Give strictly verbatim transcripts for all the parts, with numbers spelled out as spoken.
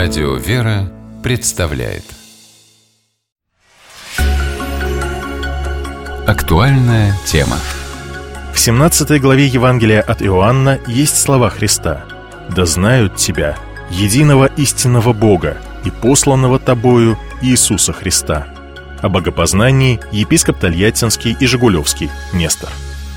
Радио «Вера» представляет актуальная тема. В семнадцатой главе Евангелия от Иоанна есть слова Христа: «Да знают Тебя, единого истинного Бога и посланного Тобою Иисуса Христа». О богопознании епископ Тольяттинский и Жигулевский Нестор.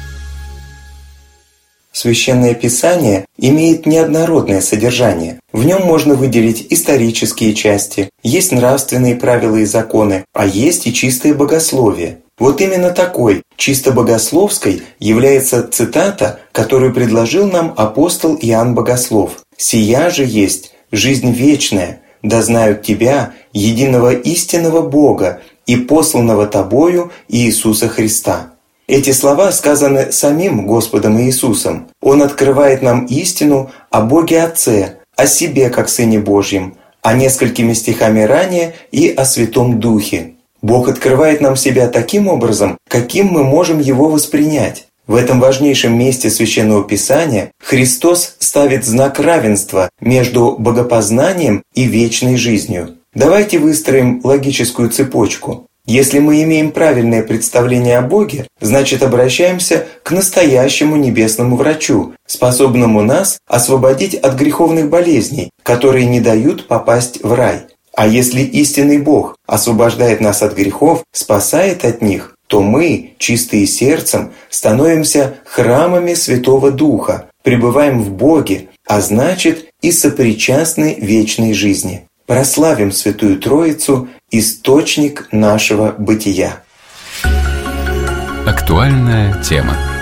Священное Писание имеет неоднородное содержание. В нем можно выделить исторические части, есть нравственные правила и законы, а есть и чистое богословие. Вот именно такой, чисто богословской, является цитата, которую предложил нам апостол Иоанн Богослов. «Сия же есть жизнь вечная, да знают Тебя, единого истинного Бога и посланного Тобою Иисуса Христа». Эти слова сказаны самим Господом Иисусом. Он открывает нам истину о Боге Отце, о себе как Сыне Божьем, а несколькими стихами ранее и о Святом Духе. Бог открывает нам себя таким образом, каким мы можем Его воспринять. В этом важнейшем месте Священного Писания Христос ставит знак равенства между богопознанием и вечной жизнью. Давайте выстроим логическую цепочку. Если мы имеем правильное представление о Боге, значит обращаемся к настоящему небесному врачу, способному нас освободить от греховных болезней, которые не дают попасть в рай. А если истинный Бог освобождает нас от грехов, спасает от них, то мы, чистые сердцем, становимся храмами Святого Духа, пребываем в Боге, а значит и сопричастны вечной жизни. Прославим Святую Троицу, источник нашего бытия. Актуальная тема.